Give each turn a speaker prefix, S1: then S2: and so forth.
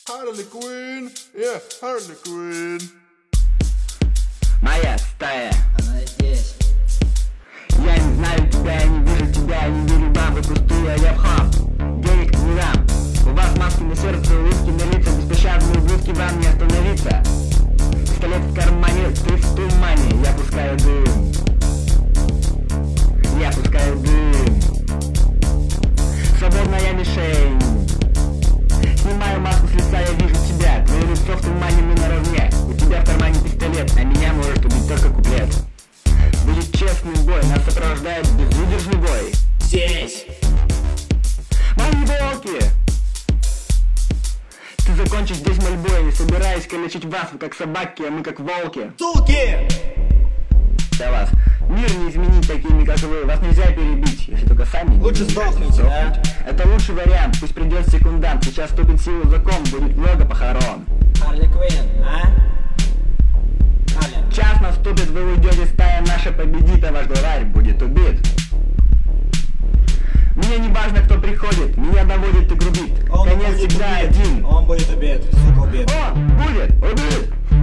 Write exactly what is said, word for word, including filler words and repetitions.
S1: Harley Quinn, yeah, Harley Quinn.
S2: Моя стая.
S3: Она здесь.
S2: Я не знаю тебя, я не вижу тебя, я не верю вам, вы пустые, я в хам. Денег не дам. У вас маски на сердце, улыбки на лица, беспощадные ублюдки, вам не остановиться. Пистолет в кармане, ты в тумане, я пускаю дым. Я пускаю дым. Свободная мишень. Снимаю маску с лица, я вижу тебя. Твое лицо в тумане, мы наравне. У тебя в кармане пистолет, а меня может убить только куплет. Будет честный бой, нас сопровождает безудержный бой.
S3: Здесь.
S2: Мои волки! Ты закончишь здесь мольбой, не собираюсь калечить вас, вы как собаки, а мы как волки.
S3: Суки!
S2: Для вас мир не изменить такими, как вы. Вас нельзя перебить, если только сами не
S3: Лучше
S2: будете
S3: сдохните, да?
S2: Это лучший вариант, пусть придет секундант. Сейчас вступит в силу закон, будет много похорон.
S3: Харли Квинн, а? Харли.
S2: Час наступит, вы уйдете, стая наша победит, а ваш главарь будет убит. Мне не важно, кто приходит, меня доводит и грубит.
S3: Он
S2: Конец
S3: будет
S2: всегда
S3: убит.
S2: один.
S3: Он будет убит, сука, убит.
S2: Он будет убит.